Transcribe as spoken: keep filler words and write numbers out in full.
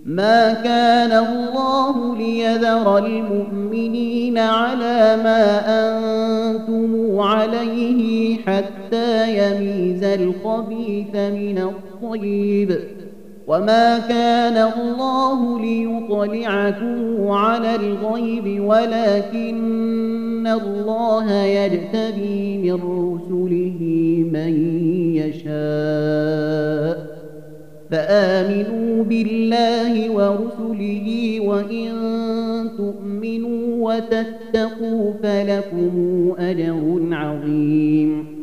ما كان الله ليذر المؤمنين على ما أنتم عليه حتى يميز الخبيث من الطيب، وما كان الله ليطلعكم على الغيب ولكن الله يجتبي من رسله من يشاء، فآمنوا بالله ورسله وإن تؤمنوا وتتقوا فلكم أجر عظيم.